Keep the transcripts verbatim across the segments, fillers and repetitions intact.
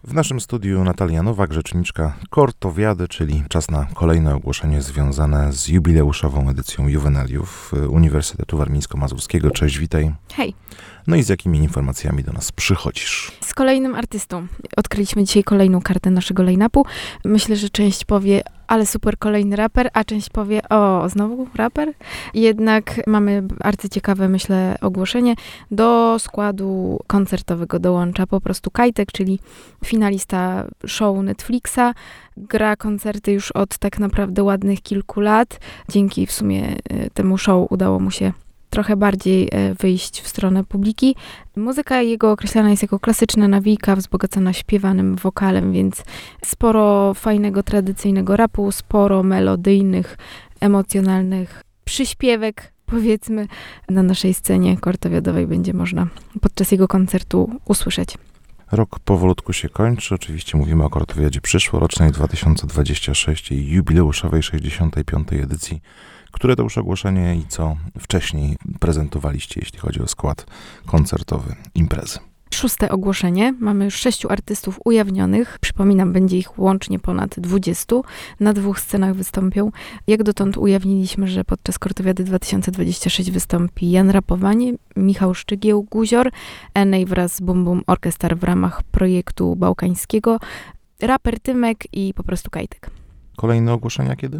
W naszym studiu Natalia Nowak, rzeczniczka Kortowiady, czyli czas na kolejne ogłoszenie związane z jubileuszową edycją Juvenaliów Uniwersytetu Warmińsko-Mazurskiego. Cześć, witaj. Hej. No i z jakimi informacjami do nas przychodzisz? Z kolejnym artystą. Odkryliśmy dzisiaj kolejną kartę naszego line-upu. Myślę, że część powie, ale super, kolejny raper, a część powie, o, znowu raper? Jednak mamy arcyciekawe, myślę, ogłoszenie. Do składu koncertowego dołącza po prostu Kajtek, czyli finalista show Netflixa. Gra koncerty już od tak naprawdę ładnych kilku lat. Dzięki w sumie temu show udało mu się trochę bardziej wyjść w stronę publiki. Muzyka jego określana jest jako klasyczna nawijka, wzbogacona śpiewanym wokalem, więc sporo fajnego, tradycyjnego rapu, sporo melodyjnych, emocjonalnych przyśpiewek, powiedzmy, na naszej scenie kortowiadowej będzie można podczas jego koncertu usłyszeć. Rok powolutku się kończy. Oczywiście mówimy o Kortowiadzie przyszłorocznej dwa tysiące dwudziestej szóstej i jubileuszowej sześćdziesiątej piątej edycji. Które to już ogłoszenie i co wcześniej prezentowaliście, jeśli chodzi o skład koncertowy imprezy? Szóste ogłoszenie. Mamy już sześciu artystów ujawnionych. Przypominam, będzie ich łącznie ponad dwudziestu. Na dwóch scenach wystąpią. Jak dotąd ujawniliśmy, że podczas Kortowiady dwa tysiące dwudziestej szóstej wystąpi Jan Rapowanie, Michał Szczygieł, Guzior, Enej wraz z Bum Bum Orchestra w ramach projektu bałkańskiego, raper Tymek i po prostu Kajtek. Kolejne ogłoszenia kiedy?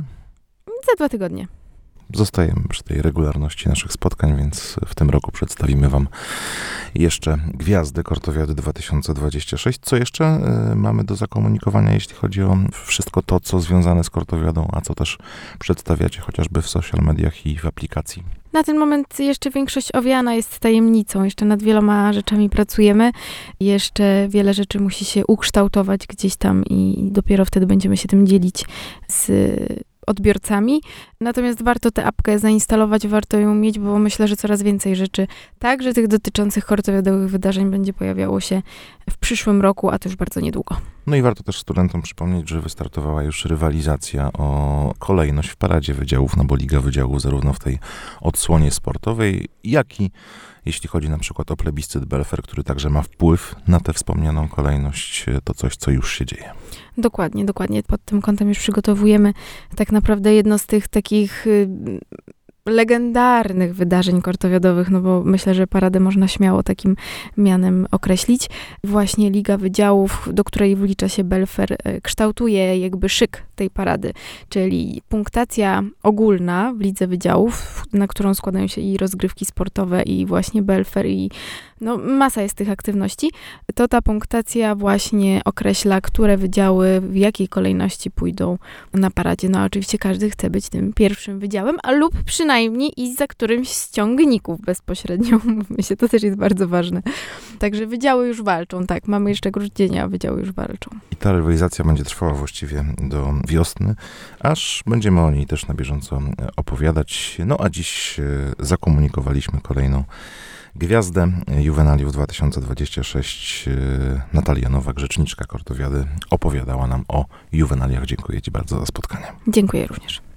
Za dwa tygodnie. Zostajemy przy tej regularności naszych spotkań, więc w tym roku przedstawimy wam jeszcze gwiazdy Kortowiady dwa tysiące dwudziestej szóstej. Co jeszcze y, mamy do zakomunikowania, jeśli chodzi o wszystko to, co związane z Kortowiadą, a co też przedstawiacie chociażby w social mediach i w aplikacji? Na ten moment jeszcze większość owiana jest tajemnicą. Jeszcze nad wieloma rzeczami pracujemy. Jeszcze wiele rzeczy musi się ukształtować gdzieś tam i dopiero wtedy będziemy się tym dzielić z odbiorcami. Natomiast warto tę apkę zainstalować, warto ją mieć, bo myślę, że coraz więcej rzeczy, także tych dotyczących kortowiadowych wydarzeń, będzie pojawiało się w przyszłym roku, a to już bardzo niedługo. No i warto też studentom przypomnieć, że wystartowała już rywalizacja o kolejność w paradzie wydziałów, no bo Liga Wydziałów zarówno w tej odsłonie sportowej, jak i jeśli chodzi na przykład o plebiscyt Belfer, który także ma wpływ na tę wspomnianą kolejność, to coś, co już się dzieje. Dokładnie, dokładnie. Pod tym kątem już przygotowujemy tak naprawdę jedno z tych takich y, legendarnych wydarzeń kortowiadowych, no bo myślę, że paradę można śmiało takim mianem określić. Właśnie Liga Wydziałów, do której wlicza się Belfer, kształtuje jakby szyk tej parady, czyli punktacja ogólna w Lidze Wydziałów, na którą składają się i rozgrywki sportowe, i właśnie Belfer, i no masa jest tych aktywności. To ta punktacja właśnie określa, które wydziały w jakiej kolejności pójdą na paradzie. No oczywiście każdy chce być tym pierwszym wydziałem, a lub przynajmniej iść za którymś z ciągników bezpośrednio. Mówmy się, to też jest bardzo ważne. Także wydziały już walczą, tak. Mamy jeszcze grudzień, a wydziały już walczą. I ta rywalizacja będzie trwała właściwie do wiosny, aż będziemy o niej też na bieżąco opowiadać. No a dziś zakomunikowaliśmy kolejną gwiazdę Juvenaliów dwa tysiące dwudziestej szóstej. Natalia Nowak, rzeczniczka Kortowiady, opowiadała nam o Juvenaliach. Dziękuję ci bardzo za spotkanie. Dziękuję również.